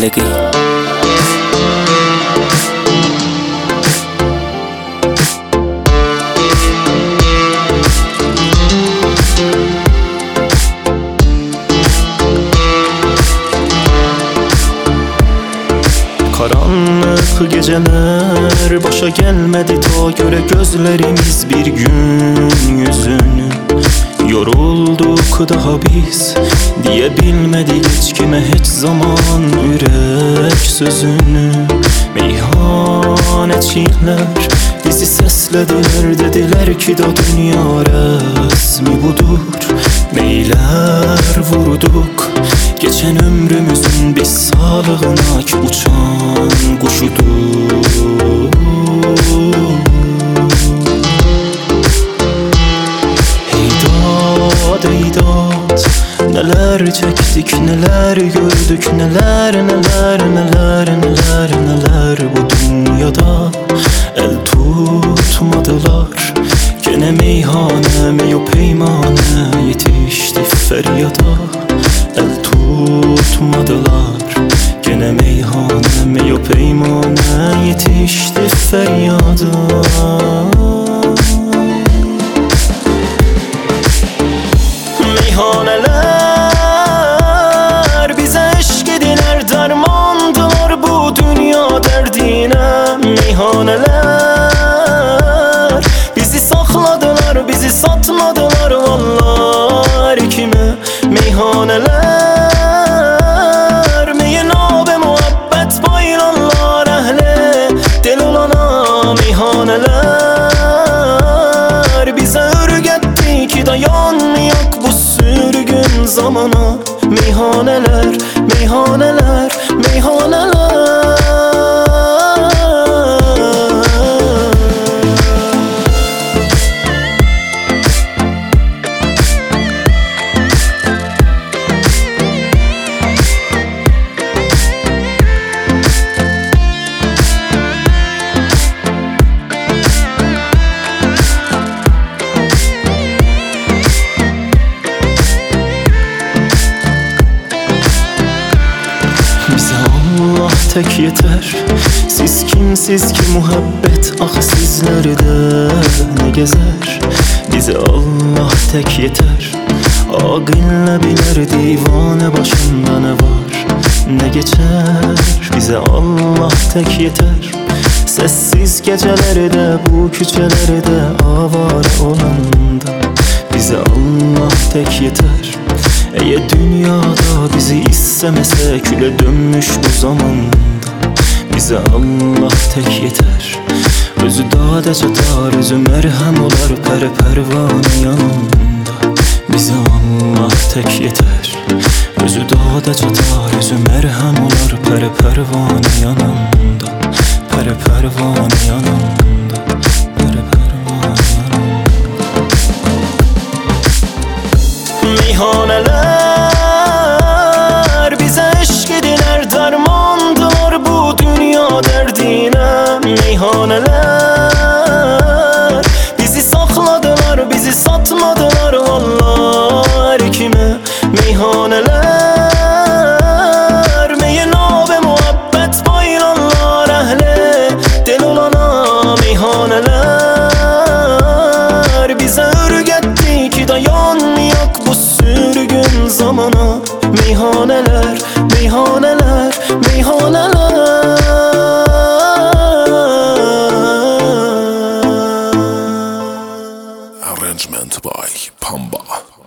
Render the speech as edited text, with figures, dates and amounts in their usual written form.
خالقی. Karanlık geceler başa gelmedi ta göre gözlerimiz bir gün yüzünü. Yorulduk daha biz diyebilmedik hiç kime hiç zaman yürek sözünü. Meyhaneciler bizi seslediler, dediler ki da dünya resmi budur. Meyler vurduk geçen ömrümüzün biz sağlığına ki uçan kuşudur. Eydat eydat, neler çektik, neler gördük, neler neler neler neler neler bu dünyada. El tutmadılar gene meyhane meyo peymane yetişti feryada. El tutmadılar gene meyhane meyo peymane yetişti feryada. Meyhaneler bize eşk ediler, dermandılar bu dünya derdine. Meyhaneler bizi sakladılar, bizi satmadılar vallahi kime. Meyhaneler meyin abi muhabbet baylanlar ehle del olana. Meyhaneler bize örgetti ki dayanmayak bu sürgün zamana. Meyhaneler, meyhaneler, meyhaneler. Allah tek yeter. Siz kimsiz ki muhabbet ah sizlerde ne gezer. Bize Allah tek yeter. Akille bilir divane başında ne var ne geçer. Bize Allah tek yeter. Sessiz gecelerde bu küçelerde avare olanda. Bize Allah tek yeter. Eğer dünyada bizi istemese küle dönmüş bu zamanda. Bize Allah tek yeter. Özü dağda çatar, özü merhem olar pere pervane yanında. Bize Allah tek yeter. Özü dağda çatar, özü merhem olar pere pervane yanında. Pere pervane yanında. Pere pervane yanında. Meyhaneler bize eşk ediler, dermandılar bu dünya derdine. Meyhaneler bizi sakladılar, bizi satmadılar vallahi kime. Meyhaneler meyin abi muhabbet baylanlar ehle del olana. Meyhaneler bize örgetti ki dayanmayak bu sürgün zamana. Meyhaneler, meyhaneler, meyhaneler. Arrangement by Pamba.